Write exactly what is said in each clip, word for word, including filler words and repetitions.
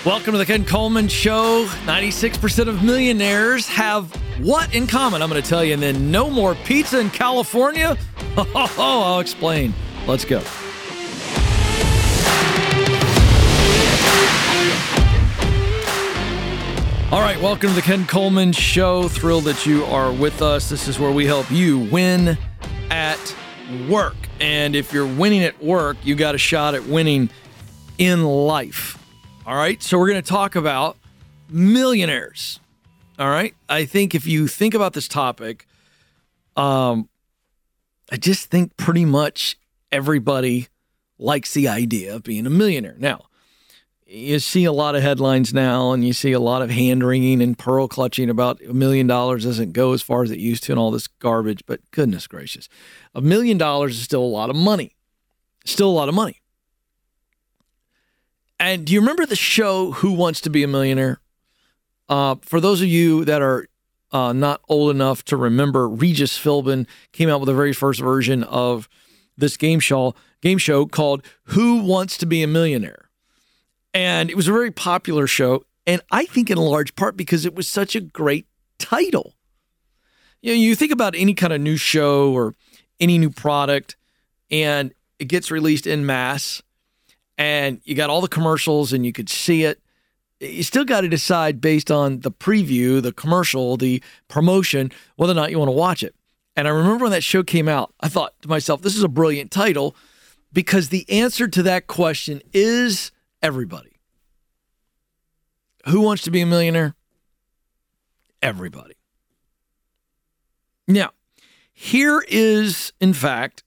Welcome to the Ken Coleman Show. ninety-six percent of millionaires have what in common? I'm going to tell you. And then no more pizza in California? Oh, I'll explain. Let's go. All right, welcome to the Ken Coleman Show. Thrilled that you are with us. This is where we help you win at work. And if you're winning at work, you got a shot at winning in life. All right, so we're going to talk about millionaires. All right, I think if you think about this topic, um, I just think pretty much everybody likes the idea of being a millionaire. Now, you see a lot of headlines now, and you see a lot of hand-wringing and pearl clutching about a million dollars doesn't go as far as it used to and all this garbage, but goodness gracious, a million dollars is still a lot of money. Still a lot of money. And do you remember the show Who Wants to Be a Millionaire? Uh, for those of you that are uh, not old enough to remember, Regis Philbin came out with the very first version of this game show, game show called Who Wants to Be a Millionaire? And it was a very popular show, and I think in a large part because it was such a great title. You know, you think about any kind of new show or any new product, and it gets released en masse, and you got all the commercials and you could see it. You still got to decide based on the preview, the commercial, the promotion, whether or not you want to watch it. And I remember when that show came out, I thought to myself, this is a brilliant title because the answer to that question is everybody. Who wants to be a millionaire? Everybody. Now, here is, in fact,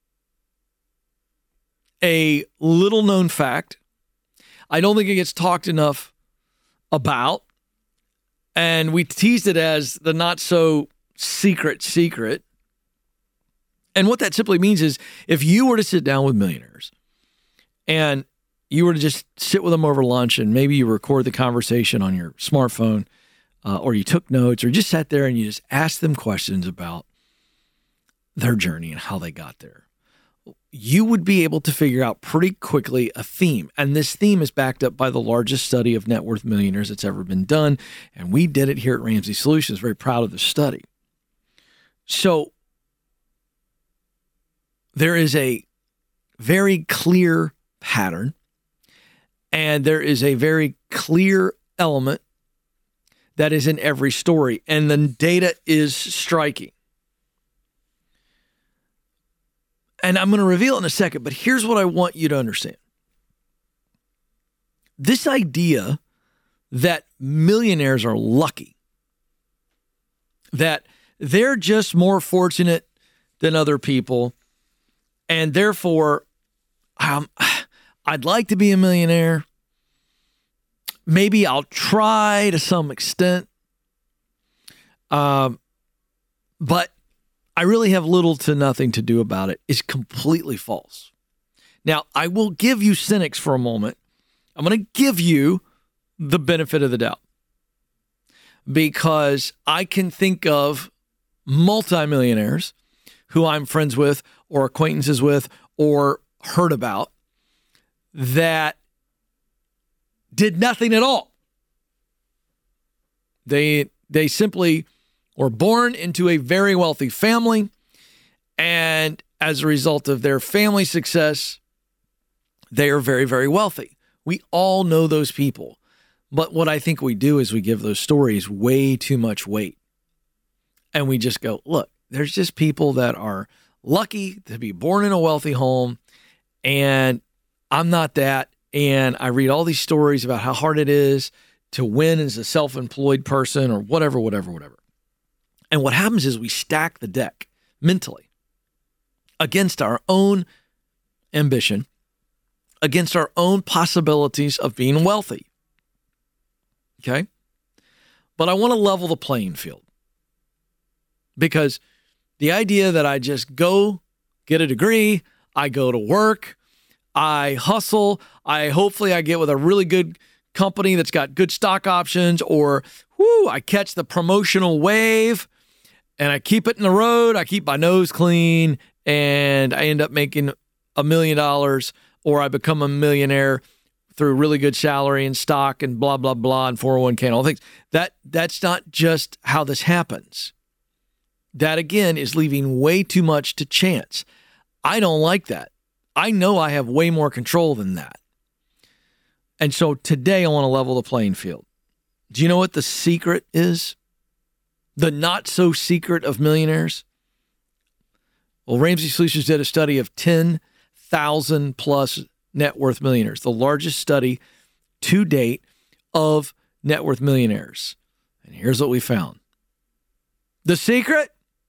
a little known fact. I don't think it gets talked enough about. And we teased it as the not so secret secret. And what that simply means is if you were to sit down with millionaires and you were to just sit with them over lunch and maybe you record the conversation on your smartphone uh, or you took notes or just sat there and you just asked them questions about their journey and how they got there, you would be able to figure out pretty quickly a theme. And this theme is backed up by the largest study of net worth millionaires that's ever been done. And we did it here at Ramsey Solutions. Very proud of the study. So there is a very clear pattern and there is a very clear element that is in every story. And the data is striking. And I'm going to reveal it in a second, but here's what I want you to understand. This idea that millionaires are lucky, that they're just more fortunate than other people, and therefore, um, I'd like to be a millionaire. Maybe I'll try to some extent, um, but I really have little to nothing to do about it is completely false. Now, I will give you cynics for a moment. I'm going to give you the benefit of the doubt because I can think of multimillionaires who I'm friends with or acquaintances with or heard about that did nothing at all. They, they simply were born into a very wealthy family, and as a result of their family success, they are very, very wealthy. We all know those people. But what I think we do is we give those stories way too much weight. And we just go, look, there's just people that are lucky to be born in a wealthy home, and I'm not that. And I read all these stories about how hard it is to win as a self-employed person or whatever, whatever, whatever. And what happens is we stack the deck mentally against our own ambition, against our own possibilities of being wealthy. Okay? But I want to level the playing field because the idea that I just go get a degree, I go to work, I hustle, I hopefully I get with a really good company that's got good stock options, or whoo, I catch the promotional wave and I keep it in the road, I keep my nose clean, and I end up making a million dollars, or I become a millionaire through really good salary and stock and blah, blah, blah, and four oh one k and all things. That, that's not just how this happens. That, again, is leaving way too much to chance. I don't like that. I know I have way more control than that. And so today I want to level the playing field. Do you know what the secret is? The not so secret of millionaires? Well, Ramsey Solutions did a study of ten thousand plus net worth millionaires, the largest study to date of net worth millionaires. And here's what we found. The secret?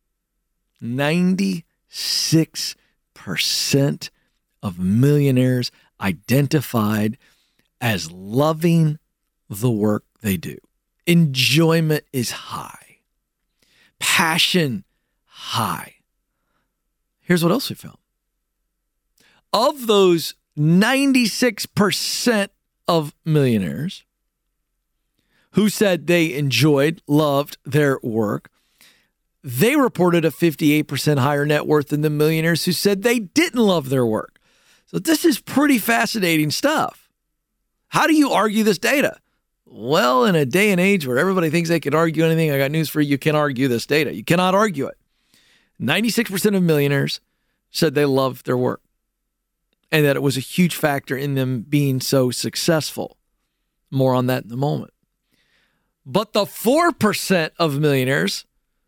ninety-six percent of millionaires identified as loving the work they do. Enjoyment is high. Passion high. Here's what else we found. Of those ninety-six percent of millionaires who said they enjoyed, loved their work, they reported a fifty-eight percent higher net worth than the millionaires who said they didn't love their work. So this is pretty fascinating stuff. How do you argue this data? Well, in a day and age where everybody thinks they can argue anything, I got news for you. You can't argue this data. You cannot argue it. ninety-six percent of millionaires said they loved their work and that it was a huge factor in them being so successful. More on that in a moment. But the four percent of millionaires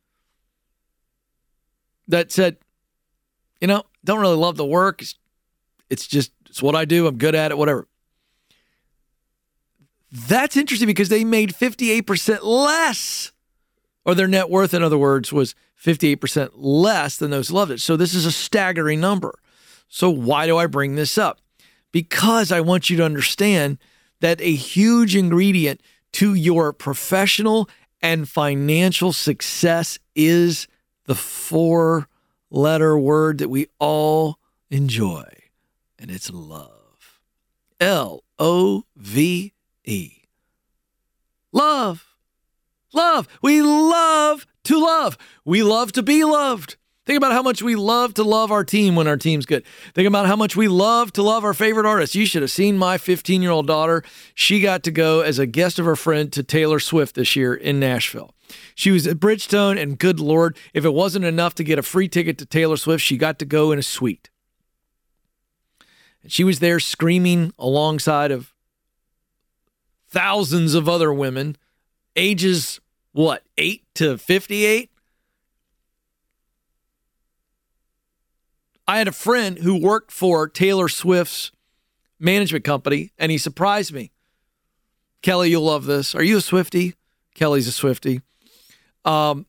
that said, you know, don't really love the work. It's, it's just, it's what I do. I'm good at it, whatever. That's interesting because they made fifty-eight percent less, or their net worth, in other words, was fifty-eight percent less than those who loved it. So this is a staggering number. So why do I bring this up? Because I want you to understand that a huge ingredient to your professional and financial success is the four-letter word that we all enjoy, and it's love. L O V E. Love. Love. We love to love. We love to be loved. Think about how much we love to love our team when our team's good. Think about how much we love to love our favorite artists. You should have seen my fifteen-year-old daughter. She got to go as a guest of her friend to Taylor Swift this year in Nashville. She was at Bridgestone, and good Lord, if it wasn't enough to get a free ticket to Taylor Swift, she got to go in a suite. And she was there screaming alongside of thousands of other women, ages, what, eight to fifty-eight? I had a friend who worked for Taylor Swift's management company, and he surprised me. Kelly, you'll love this. Are you a Swiftie? Kelly's a Swiftie. Um,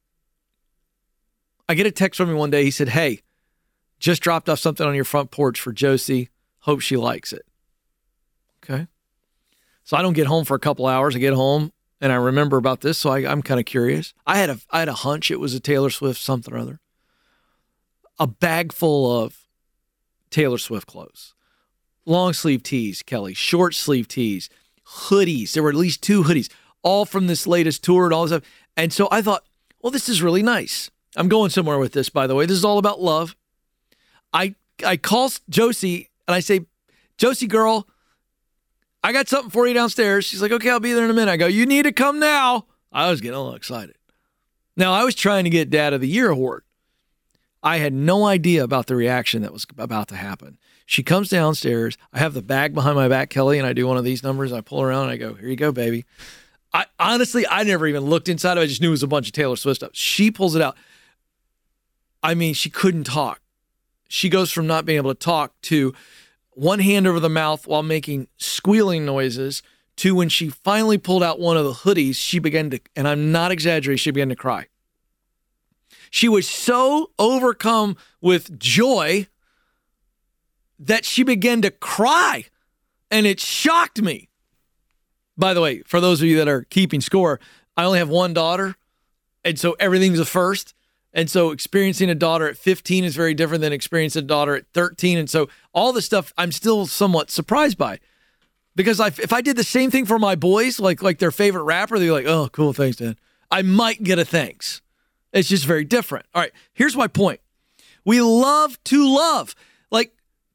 I get a text from him one day. He said, hey, just dropped off something on your front porch for Josie. Hope she likes it. Okay. So I don't get home for a couple hours. I get home and I remember about this, so I, I'm kind of curious. I had a I had a hunch it was a Taylor Swift something or other. A bag full of Taylor Swift clothes. Long sleeve tees, Kelly. Short sleeve tees. Hoodies. There were at least two hoodies, all from this latest tour and all this stuff. And so I thought, well, this is really nice. I'm going somewhere with this, by the way. This is all about love. I I call Josie and I say, Josie girl, I got something for you downstairs. She's like, okay, I'll be there in a minute. I go, you need to come now. I was getting a little excited. Now, I was trying to get Dad of the Year award. I had no idea about the reaction that was about to happen. She comes downstairs. I have the bag behind my back, Kelly, and I do one of these numbers. I pull around and I go, here you go, baby. I honestly, I never even looked inside of it. I just knew it was a bunch of Taylor Swift stuff. She pulls it out. I mean, she couldn't talk. She goes from not being able to talk to one hand over the mouth while making squealing noises to when she finally pulled out one of the hoodies, she began to, and I'm not exaggerating, she began to cry. She was so overcome with joy that she began to cry, and it shocked me. By the way, for those of you that are keeping score, I only have one daughter, and so everything's a first. And so experiencing a daughter at fifteen is very different than experiencing a daughter at thirteen. And so all this stuff I'm still somewhat surprised by. Because I, if I did the same thing for my boys, like like their favorite rapper, they're like, oh, cool, thanks, Dad. I might get a thanks. It's just very different. All right, here's my point. We love to love. Like,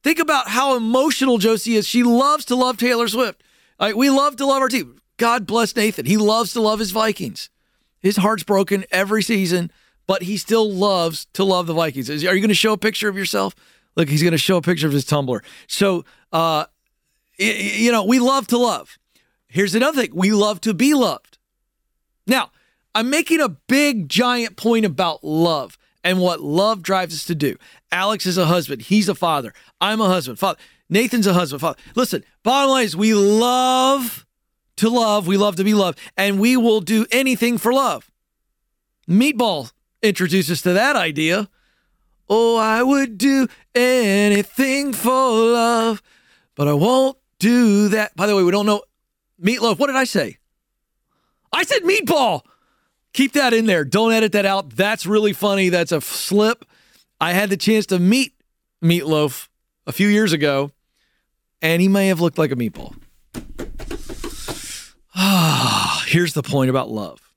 Think about how emotional Josie is. She loves to love Taylor Swift. Like, we love to love our team. God bless Nathan. He loves to love his Vikings. His heart's broken every season, but he still loves to love the Vikings. Are you going to show a picture of yourself? Look, he's going to show a picture of his Tumblr. So, uh, you know, we love to love. Here's another thing. We love to be loved. Now, I'm making a big, giant point about love and what love drives us to do. Alex is a husband. He's a father. I'm a husband. Father. Nathan's a husband. Father. Listen, bottom line is we love to love. We love to be loved. And we will do anything for love. Meatball introduced us to that idea. Oh, I would do anything for love, but I won't do that. By the way, we don't know. Meatloaf, what did I say? I said meatball. Keep that in there. Don't edit that out. That's really funny. That's a slip. I had the chance to meet Meatloaf a few years ago, and he may have looked like a meatball. Ah, here's the point about love.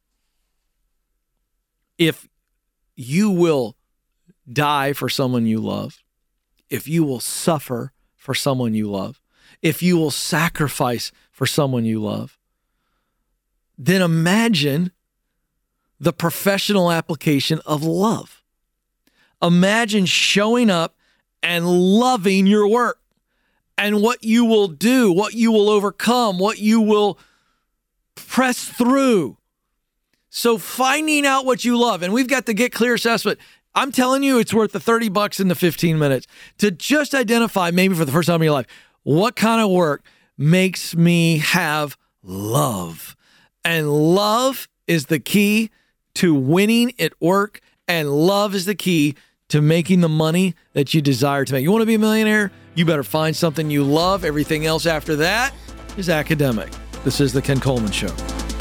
If you will die for someone you love, if you will suffer for someone you love, if you will sacrifice for someone you love, then imagine the professional application of love. Imagine showing up and loving your work and what you will do, what you will overcome, what you will press through. So finding out what you love, and we've got the Get Clear assessment. I'm telling you, it's worth the thirty bucks in the fifteen minutes to just identify, maybe for the first time in your life, what kind of work makes me have love. And love is the key to winning at work, and love is the key to making the money that you desire to make. You want to be a millionaire? You better find something you love. Everything else after that is academic. This is The Ken Coleman Show.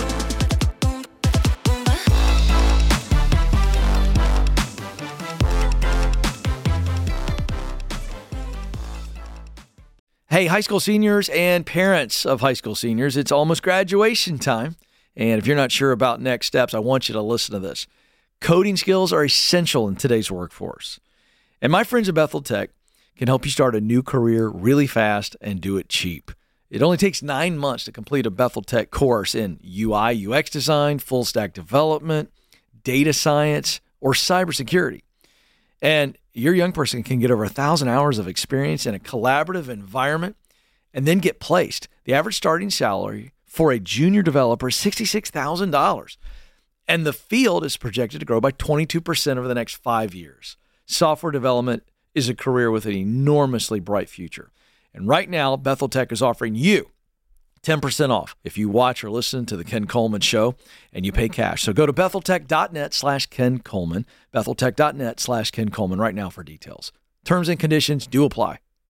Hey, high school seniors and parents of high school seniors, it's almost graduation time. And if you're not sure about next steps, I want you to listen to this. Coding skills are essential in today's workforce. And my friends at Bethel Tech can help you start a new career really fast and do it cheap. It only takes nine months to complete a Bethel Tech course in U I, U X design, full stack development, data science, or cybersecurity. And your young person can get over a thousand hours of experience in a collaborative environment and then get placed. The average starting salary for a junior developer is sixty-six thousand dollars. And the field is projected to grow by twenty-two percent over the next five years. Software development is a career with an enormously bright future. And right now, Bethel Tech is offering you ten percent off if you watch or listen to the Ken Coleman Show and you pay cash. So go to betheltech.net slash Ken Coleman, betheltech.net slash Ken Coleman right now for details. Terms and conditions do apply.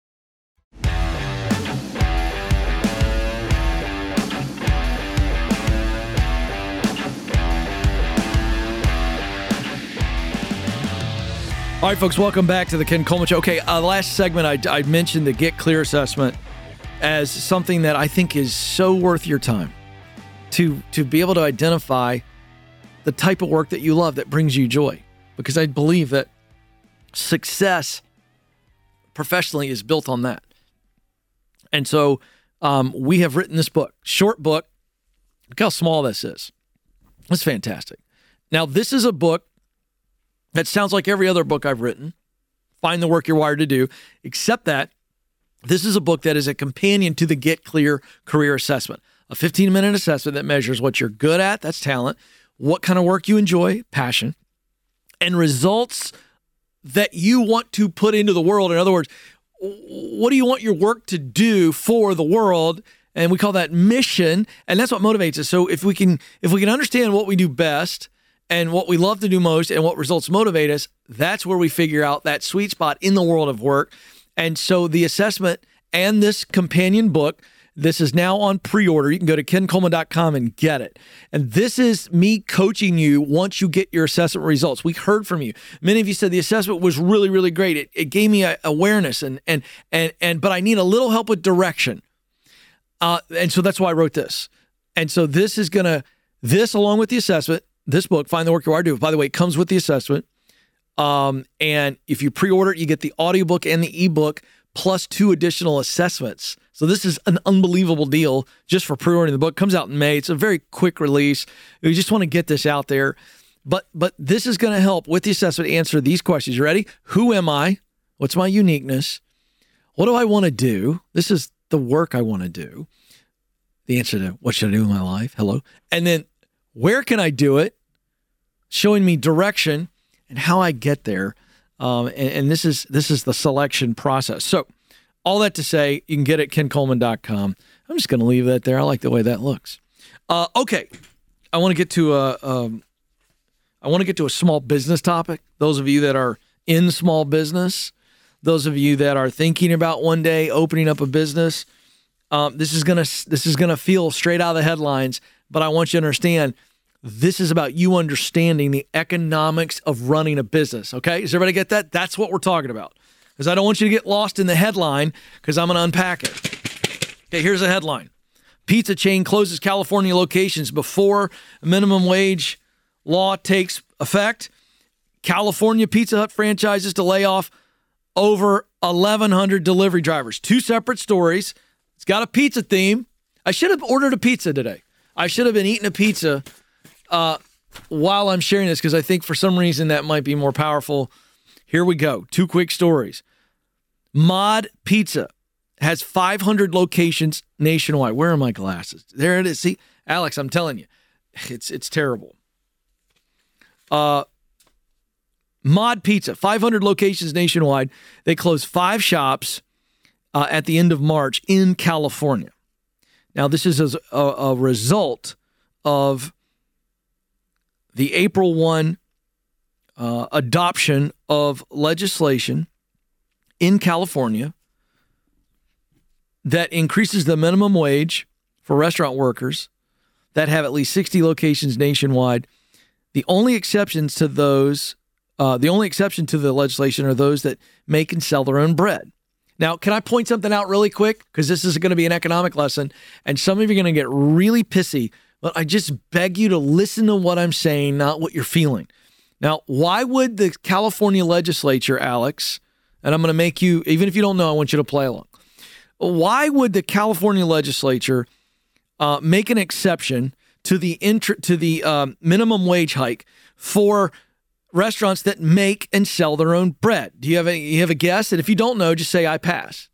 All right, folks, welcome back to the Ken Coleman Show. Okay, uh, last segment, I, I mentioned the Get Clear assessment as something that I think is so worth your time to, to be able to identify the type of work that you love that brings you joy. Because I believe that success professionally is built on that. And so um, we have written this book, short book. Look how small this is. It's fantastic. Now, this is a book that sounds like every other book I've written. Find the work you're wired to do, except that this is a book that is a companion to the Get Clear Career Assessment, a fifteen-minute assessment that measures what you're good at, that's talent, what kind of work you enjoy, passion, and results that you want to put into the world. In other words, what do you want your work to do for the world? And we call that mission, and that's what motivates us. So if we can, if we can understand what we do best and what we love to do most and what results motivate us, that's where we figure out that sweet spot in the world of work. And so the assessment and this companion book, this is now on pre-order. You can go to ken coleman dot com and get it. And this is me coaching you once you get your assessment results. We heard from you. Many of you said the assessment was really, really great. It, it gave me a, awareness, and and and and but I need a little help with direction. Uh, and so that's why I wrote this. And so this is gonna this along with the assessment. This book, Find the Work You Are Do. By the way, it comes with the assessment. Um, and if you pre-order it, you get the audiobook and the ebook plus two additional assessments. So this is an unbelievable deal just for pre-ordering the book. Comes out in May. It's a very quick release. We just want to get this out there. But but this is going to help with the assessment answer these questions. You ready? Who am I? What's my uniqueness? What do I want to do? This is the work I want to do. The answer to what should I do in my life? Hello. And then where can I do it? Showing me direction and how I get there. Um, and, and this is this is the selection process. So all that to say, you can get it at ken coleman dot com. I'm just going to leave that there. I like the way that looks. Uh, okay. I want to get to a, um, I want to get to a small business topic. Those of you that are in small business, those of you that are thinking about one day opening up a business, um, this is gonna this is gonna feel straight out of the headlines. But I want you to understand, this is about you understanding the economics of running a business. Okay, does everybody get that? That's what we're talking about. Because I don't want you to get lost in the headline, because I'm going to unpack it. Okay, here's a headline. Pizza chain closes California locations before minimum wage law takes effect. California Pizza Hut franchises to lay off over eleven hundred delivery drivers. Two separate stories. It's got a pizza theme. I should have ordered a pizza today. I should have been eating a pizza uh, while I'm sharing this, because I think for some reason that might be more powerful. Here we go. Two quick stories. Mod Pizza has five hundred locations nationwide. Where are my glasses? There it is. See, Alex, I'm telling you, it's it's terrible. Uh, Mod Pizza, five hundred locations nationwide. They closed five shops uh, at the end of March in California. Now, this is a, a, a result of the April first uh, adoption of legislation in California that increases the minimum wage for restaurant workers that have at least sixty locations nationwide. The only exceptions to those, uh, the only exception to the legislation are those that make and sell their own bread. Now, can I point something out really quick? Because this is going to be an economic lesson, and some of you are going to get really pissy, but I just beg you to listen to what I'm saying, not what you're feeling. Now, why would the California legislature, Alex, and I'm going to make you, even if you don't know, I want you to play along. Why would the California legislature uh, make an exception to the int- to the um, minimum wage hike for restaurants that make and sell their own bread? Do you have a you have a guess? And if you don't know, just say I pass.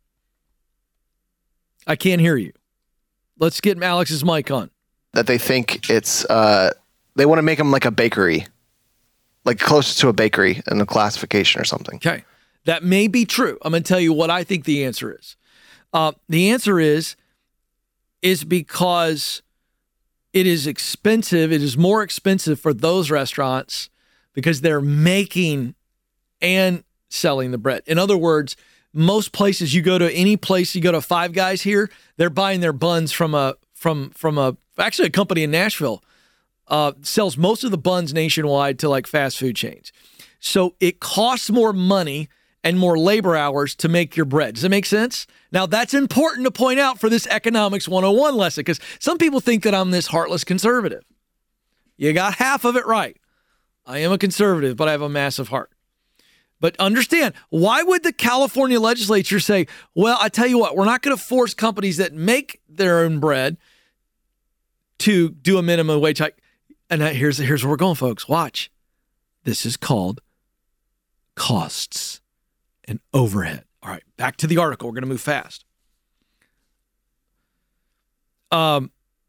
I can't hear you. Let's get Alex's mic on. That they think it's uh, they want to make them like a bakery, like close to a bakery in the classification or something. Okay, that may be true. I'm going to tell you what I think the answer is. Uh, the answer is is because it is expensive. It is more expensive for those restaurants because they're making and selling the bread. In other words, most places you go to, any place you go to, Five Guys here, they're buying their buns from a from from a actually a company in Nashville uh, sells most of the buns nationwide to like fast food chains. So it costs more money and more labor hours to make your bread. Does that make sense? Now, that's important to point out for this Economics one oh one lesson, because some people think that I'm this heartless conservative. You got half of it right. I am a conservative, but I have a massive heart. But understand, why would the California legislature say, well, I tell you what, we're not going to force companies that make their own bread to do a minimum wage hike? And here's, here's where we're going, folks. Watch. This is called costs and overhead. All right, back to the article. We're going to move fast. Um,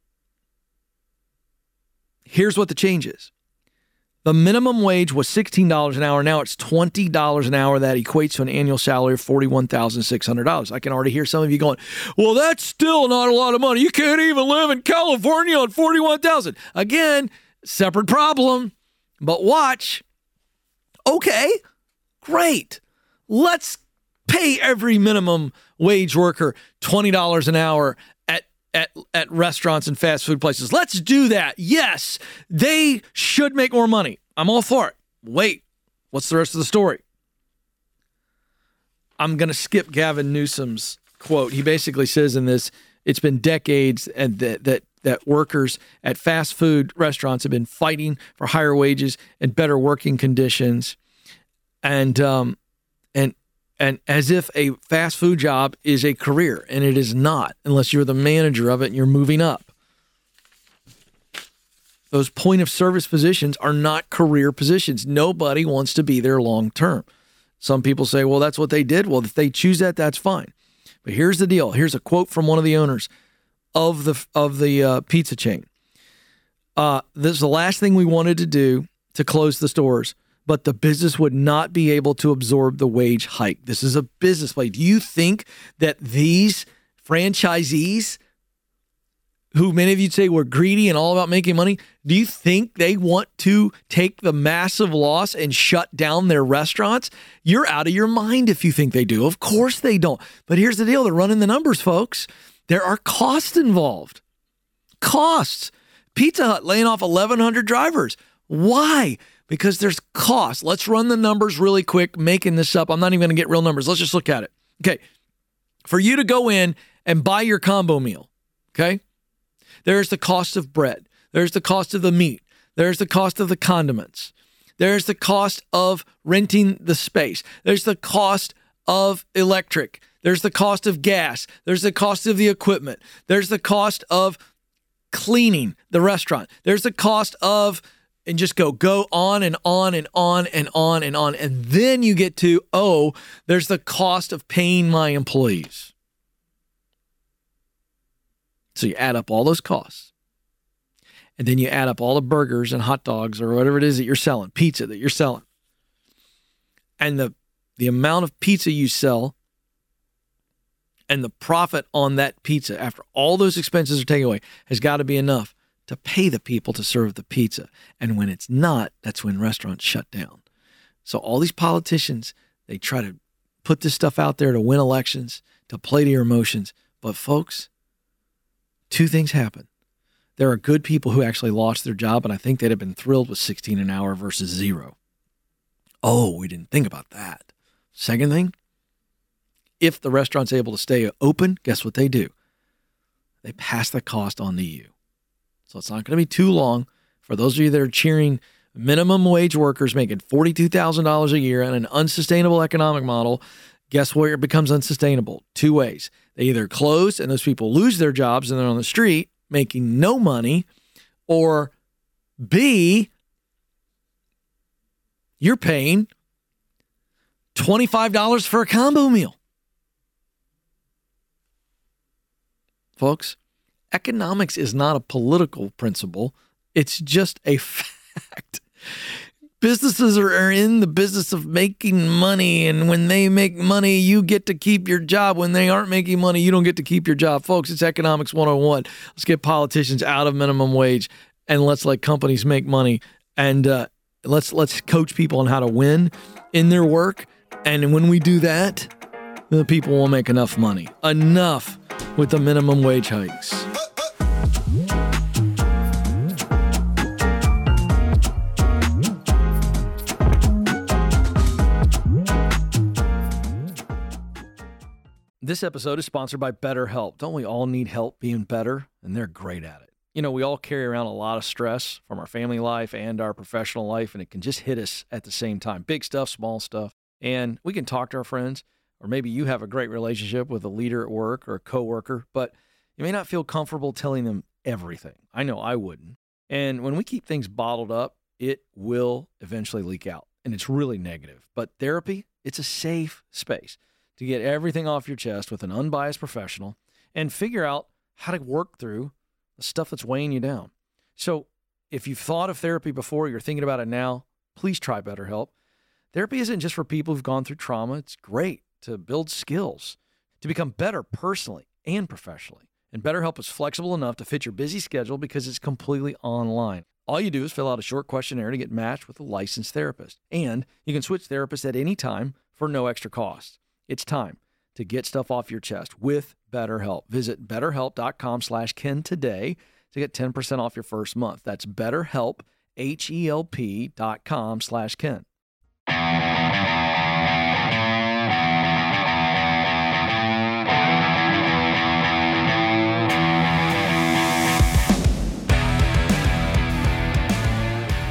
here's what the change is. The minimum wage was sixteen dollars an hour. Now it's twenty dollars an hour. That equates to an annual salary of forty-one thousand six hundred dollars. I can already hear some of you going, well, that's still not a lot of money. You can't even live in California on forty-one thousand dollars. Again, separate problem. But watch. Okay, great. Let's pay every minimum wage worker twenty dollars an hour at, at, at restaurants and fast food places. Let's do that. Yes, they should make more money. I'm all for it. Wait, what's the rest of the story? I'm going to skip Gavin Newsom's quote. He basically says in this, it's been decades and that, that, that workers at fast food restaurants have been fighting for higher wages and better working conditions. And, um, and, And as if a fast food job is a career, and it is not, unless you're the manager of it and you're moving up. Those point of service positions are not career positions. Nobody wants to be there long term. Some people say, well, that's what they did. Well, if they choose that, that's fine. But here's the deal. Here's a quote from one of the owners of the of the uh, pizza chain. Uh, this is the last thing we wanted to do to close the stores, but the business would not be able to absorb the wage hike. This is a business play. Do you think that these franchisees, who many of you say were greedy and all about making money, do you think they want to take the massive loss and shut down their restaurants? You're out of your mind if you think they do. Of course they don't. But here's the deal. They're running the numbers, folks. There are costs involved. Costs. Pizza Hut laying off eleven hundred drivers. Why? Because there's costs. Let's run the numbers really quick, making this up. I'm not even going to get real numbers. Let's just look at it. Okay. For you to go in and buy your combo meal, okay? There's the cost of bread. There's the cost of the meat. There's the cost of the condiments. There's the cost of renting the space. There's the cost of electric. There's the cost of gas. There's the cost of the equipment. There's the cost of cleaning the restaurant. There's the cost of, and just go, go on and on and on and on and on. And then you get to, oh, there's the cost of paying my employees. So you add up all those costs. And then you add up all the burgers and hot dogs or whatever it is that you're selling, pizza that you're selling. And the, the amount of pizza you sell and the profit on that pizza after all those expenses are taken away has got to be enough to pay the people to serve the pizza. And when it's not, that's when restaurants shut down. So all these politicians, they try to put this stuff out there to win elections, to play to your emotions. But folks, two things happen. There are good people who actually lost their job, and I think they'd have been thrilled with sixteen an hour versus zero. Oh, we didn't think about that. Second thing, if the restaurant's able to stay open, guess what they do? They pass the cost on to you. So it's not going to be too long for those of you that are cheering minimum wage workers making forty-two thousand dollars a year in an unsustainable economic model. Guess where it becomes unsustainable? Two ways. They either close and those people lose their jobs and they're on the street making no money, or B, you're paying twenty-five dollars for a combo meal. Folks, economics is not a political principle. It's just a fact. Businesses are, are in the business of making money, and when they make money, you get to keep your job. When they aren't making money, you don't get to keep your job. Folks, it's Economics one oh one. Let's get politicians out of minimum wage, and let's let companies make money, and uh, let's let's coach people on how to win in their work. And when we do that, the people will make enough money. Enough with the minimum wage hikes. This episode is sponsored by BetterHelp. Don't we all need help being better? And they're great at it. You know, we all carry around a lot of stress from our family life and our professional life, and it can just hit us at the same time. Big stuff, small stuff. And we can talk to our friends, or maybe you have a great relationship with a leader at work or a coworker, but you may not feel comfortable telling them everything. I know I wouldn't. And when we keep things bottled up, it will eventually leak out, and it's really negative. But therapy, it's a safe space to get everything off your chest with an unbiased professional and figure out how to work through the stuff that's weighing you down. So if you've thought of therapy before, you're thinking about it now, please try BetterHelp. Therapy isn't just for people who've gone through trauma. It's great to build skills, to become better personally and professionally. And BetterHelp is flexible enough to fit your busy schedule because it's completely online. All you do is fill out a short questionnaire to get matched with a licensed therapist. And you can switch therapists at any time for no extra cost. It's time to get stuff off your chest with BetterHelp. Visit betterhelp.com slash Ken today to get ten percent off your first month. That's BetterHelp, H-E-L-P dot com slash Ken. All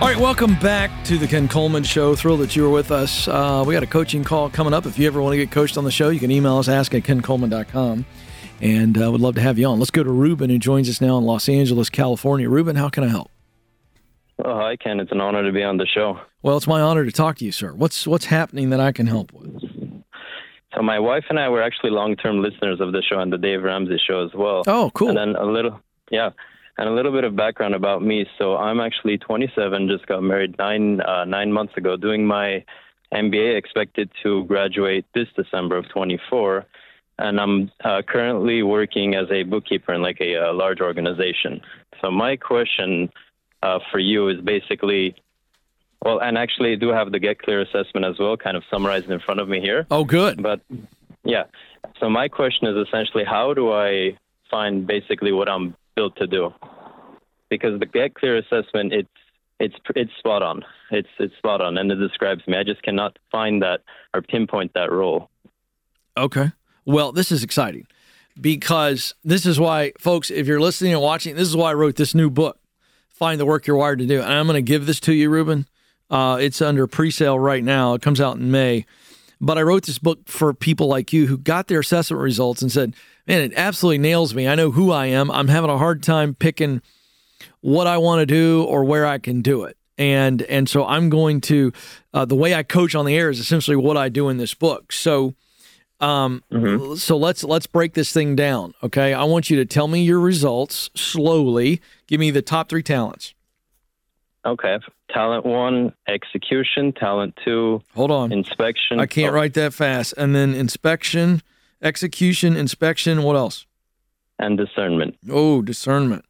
right, welcome back to the Ken Coleman Show. Thrilled that you were with us. Uh, we got a coaching call coming up. If you ever want to get coached on the show, you can email us, ask at ken coleman dot com, and uh, would love to have you on. Let's go to Ruben, who joins us now in Los Angeles, California. Ruben, how can I help? Oh, hi, Ken. It's an honor to be on the show. Well, it's my honor to talk to you, sir. What's what's happening that I can help with? So my wife and I were actually long-term listeners of the show and the Dave Ramsey show as well. Oh, cool. And then a little, yeah, and a little bit of background about me. So I'm actually twenty-seven, just got married nine uh, nine months ago, doing my M B A, expected to graduate this December of twenty-four. And I'm uh, currently working as a bookkeeper in like a, a large organization. So my question uh, for you is basically, well, and actually I do have the Get Clear assessment as well, kind of summarized in front of me here. Oh, good. But yeah, so my question is essentially, how do I find basically what I'm built to do? Because the Get Clear assessment, it's it's it's spot on. It's it's spot on, and it describes me. I just cannot find that or pinpoint that role. Okay. Well, this is exciting because this is why, folks, if you're listening and watching, this is why I wrote this new book, Find the Work You're Wired to Do. And I'm going to give this to you, Ruben. Uh, it's under pre-sale right now. It comes out in May. But I wrote this book for people like you who got their assessment results and said, man, it absolutely nails me. I know who I am. I'm having a hard time picking what I want to do or where I can do it. And and so I'm going to, uh, the way I coach on the air is essentially what I do in this book. So um, mm-hmm. so let's let's break this thing down, okay? I want you to tell me your results slowly. Give me the top three talents. Okay. Talent one, execution. Talent two, hold on, inspection. I can't oh. write that fast. And then inspection, execution, inspection. What else? And discernment. Oh, discernment.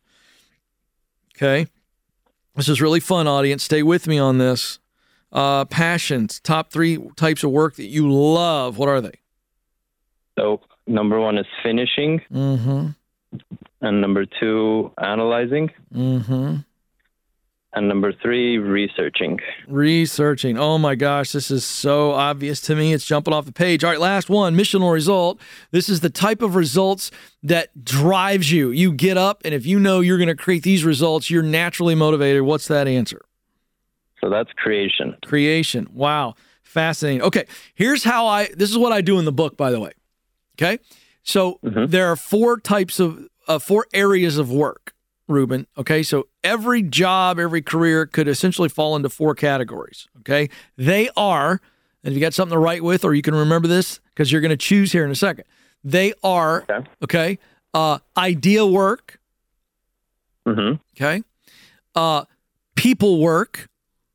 Okay. This is really fun, audience. Stay with me on this. Uh, passions, top three types of work that you love. What are they? So number one is finishing. Mm-hmm. And number two, analyzing. Mm-hmm. And number three, researching. Researching. Oh, my gosh. This is so obvious to me. It's jumping off the page. All right, last one, missional result. This is the type of results that drives you. You get up, and if you know you're going to create these results, you're naturally motivated. What's that answer? So that's creation. Creation. Wow. Fascinating. Okay, here's how I, this is what I do in the book, by the way. Okay? So mm-hmm. there are four types of, uh, four areas of work. Ruben, okay? So every job, every career could essentially fall into four categories, okay? They are, and if you got something to write with, or you can remember this because you're going to choose here in a second. They are, okay, okay uh, idea work, mm-hmm. okay? Uh, people work,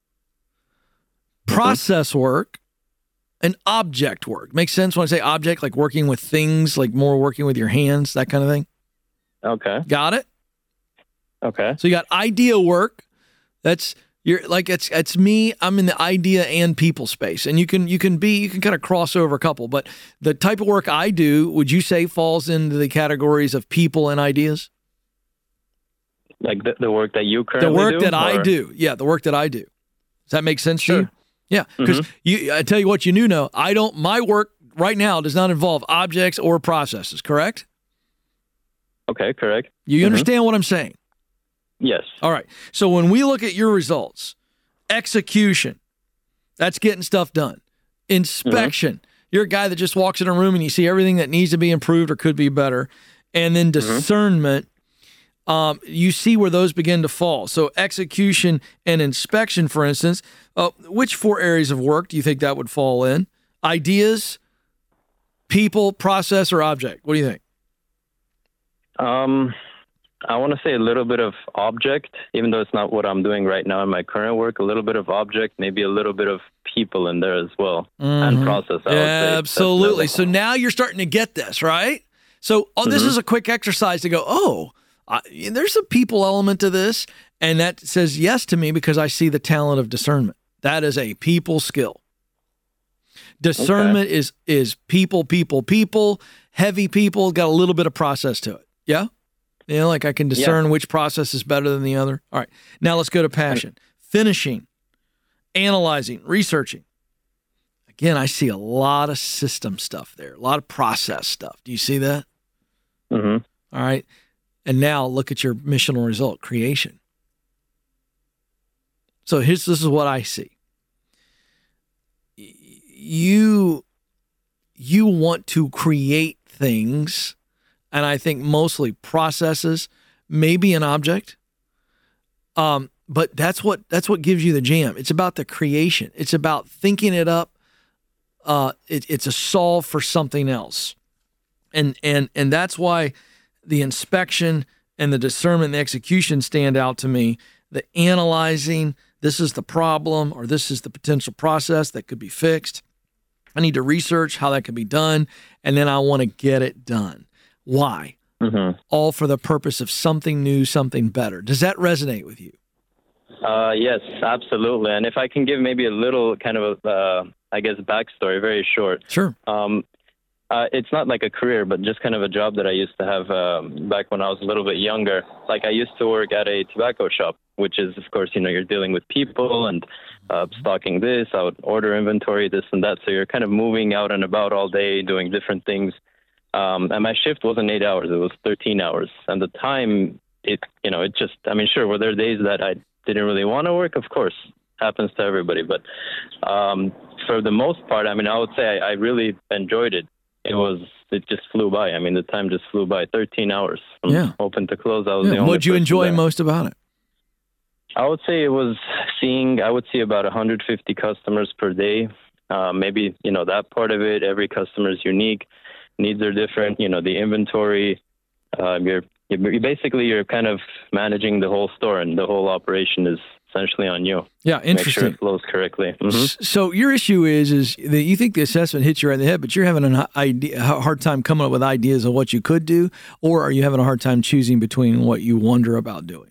process mm-hmm. work, and object work. Makes sense when I say object, like working with things, like more working with your hands, that kind of thing? Okay. Got it? Okay. So you got idea work. That's you're like it's it's me. I'm in the idea and people space, and you can you can be you can kind of cross over a couple. But the type of work I do, would you say falls into the categories of people and ideas? Like the, the work that you currently do? The work do, that or? I do. Yeah, the work that I do. Does that make sense sure. to you? Yeah, because mm-hmm. you. I tell you what, you do know. I don't. My work right now does not involve objects or processes. Correct? Okay. Correct. You mm-hmm. understand what I'm saying? Yes. All right. So when we look at your results, execution, that's getting stuff done. Inspection, mm-hmm. you're a guy that just walks in a room and you see everything that needs to be improved or could be better. And then discernment, mm-hmm. um, you see where those begin to fall. So execution and inspection, for instance, uh, which four areas of work do you think that would fall in? Ideas, people, process, or object? What do you think? Um... I want to say a little bit of object, even though it's not what I'm doing right now in my current work, a little bit of object, maybe a little bit of people in there as well, mm-hmm. and process. I yeah, would say. absolutely. So now you're starting to get this, right? So oh, this mm-hmm. is a quick exercise to go, oh, uh, there's a people element to this, and that says yes to me because I see the talent of discernment. That is a people skill. Discernment okay. is is people, people, people, heavy people, got a little bit of process to it. Yeah? You know, like I can discern yeah. which process is better than the other. All right. Now let's go to passion. Finishing, analyzing, researching. Again, I see a lot of system stuff there, a lot of process stuff. Do you see that? Mm-hmm. All right. And now look at your missional result, creation. So here's, this is what I see. You, you want to create things, and I think mostly processes, maybe an object. Um, but that's what, that's what gives you the jam. It's about the creation. It's about thinking it up. Uh, it, it's a solve for something else. And, and, and that's why the inspection and the discernment and the execution stand out to me. The analyzing, this is the problem, or this is the potential process that could be fixed. I need to research how that could be done, and then I want to get it done. Why? Mm-hmm. All for the purpose of something new, something better. Does that resonate with you? Uh, yes, absolutely. And if I can give maybe a little kind of, a, uh, I guess, backstory, very short. Sure. Um, uh, it's not like a career, but just kind of a job that I used to have um, back when I was a little bit younger. Like I used to work at a tobacco shop, which is, of course, you know, you're dealing with people and uh, stocking this, I would order inventory, this and that. So you're kind of moving out and about all day, doing different things. Um, and my shift wasn't eight hours, it was thirteen hours. And the time, it, you know, it just, I mean, sure, were there days that I didn't really want to work? Of course, happens to everybody. But um, for the most part, I mean, I would say I, I really enjoyed it. It was, it just flew by. I mean, the time just flew by. thirteen hours from yeah. open to close. I was yeah. the only What'd you enjoy there. most about it? I would say it was seeing, I would see about one hundred fifty customers per day. Uh, maybe, you know, that part of it, every customer is unique. Needs are different. You know, the inventory, uh, you're, you're basically, you're kind of managing the whole store, and the whole operation is essentially on you. Yeah, interesting. Make sure it flows correctly. Mm-hmm. So your issue is is that you think the assessment hits you right in the head, but you're having a idea, a hard time coming up with ideas of what you could do, or are you having a hard time choosing between what you wonder about doing?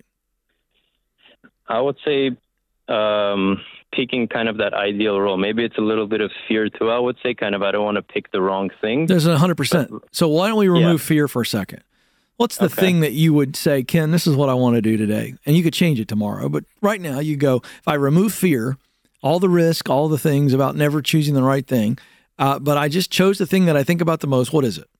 I would say um, picking kind of that ideal role. Maybe it's a little bit of fear too. I would say kind of I don't want to pick the wrong thing. There's one hundred percent. So why don't we remove yeah. fear for a second? What's the okay. thing that you would say, Ken, this is what I want to do today? And you could change it tomorrow. But right now you go, if I remove fear, all the risk, all the things about never choosing the right thing, uh, but I just chose the thing that I think about the most, what is it?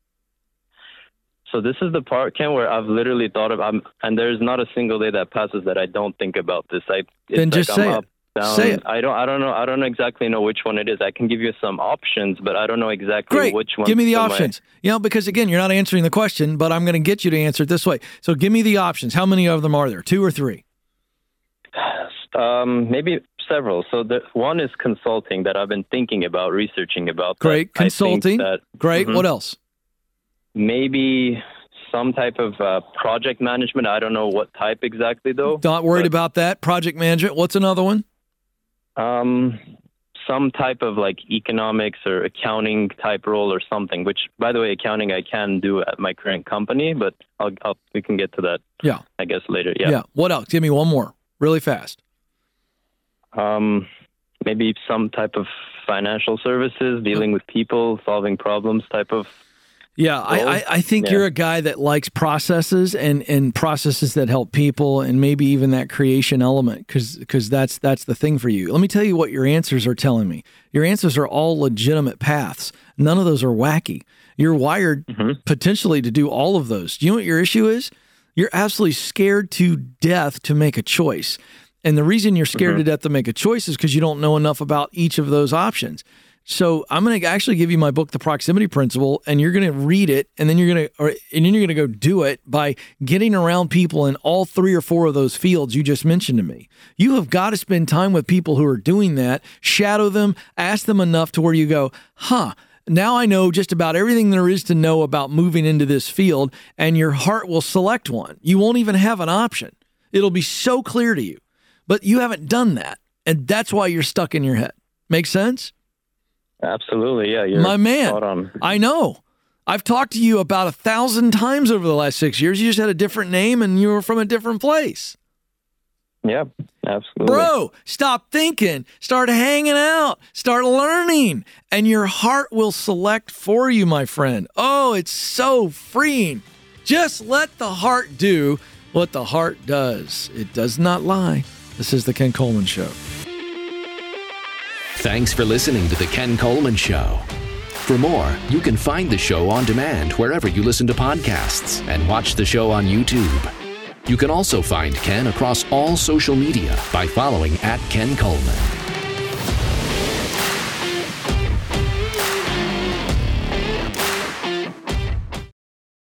So this is the part, Ken, where I've literally thought of, I'm, and there's not a single day that passes that I don't think about this. I, it's then just like say I'm it. Up, down. Say it. I don't, I don't know. I don't exactly know which one it is. I can give you some options, but I don't know exactly Great. which one. Give me the options. My... You know, because again, you're not answering the question, but I'm going to get you to answer it this way. So give me the options. How many of them are there? Two or three? Um, maybe several. So the one is consulting that I've been thinking about, researching about. Great. Consulting. That, Great. Mm-hmm. What else? Maybe some type of uh, project management. I don't know what type exactly, though. Not worried but, about that. Project management. What's another one? Um, some type of like economics or accounting type role or something, which, by the way, accounting I can do at my current company, but I'll, I'll we can get to that. Yeah. I guess later. Yeah. Yeah. What else? Give me one more really fast. Um, maybe some type of financial services, dealing with people, solving problems type of. Yeah, I, I, I think yeah. you're a guy that likes processes and, and processes that help people, and maybe even that creation element, because because that's that's the thing for you. Let me tell you what your answers are telling me. Your answers are all legitimate paths. None of those are wacky. You're wired mm-hmm. potentially to do all of those. Do you know what your issue is? You're absolutely scared to death to make a choice. And the reason you're scared mm-hmm. to death to make a choice is because you don't know enough about each of those options. So I'm going to actually give you my book, The Proximity Principle, and you're going to read it, and then you're going to, or, and then you're going to go do it by getting around people in all three or four of those fields you just mentioned to me. You have got to spend time with people who are doing that, shadow them, ask them enough to where you go, huh, now I know just about everything there is to know about moving into this field, and your heart will select one. You won't even have an option. It'll be so clear to you, but you haven't done that, and that's why you're stuck in your head. Make sense? Absolutely, yeah. You're my man, I know. I've talked to you about a thousand times over the last six years. You just had a different name and you were from a different place. Yeah, absolutely. Bro, stop thinking. Start hanging out. Start learning. And your heart will select for you, my friend. Oh, it's so freeing. Just let the heart do what the heart does. It does not lie. This is The Ken Coleman Show. Thanks for listening to The Ken Coleman Show. For more, you can find the show on demand wherever you listen to podcasts and watch the show on YouTube. You can also find Ken across all social media by following at Ken Coleman.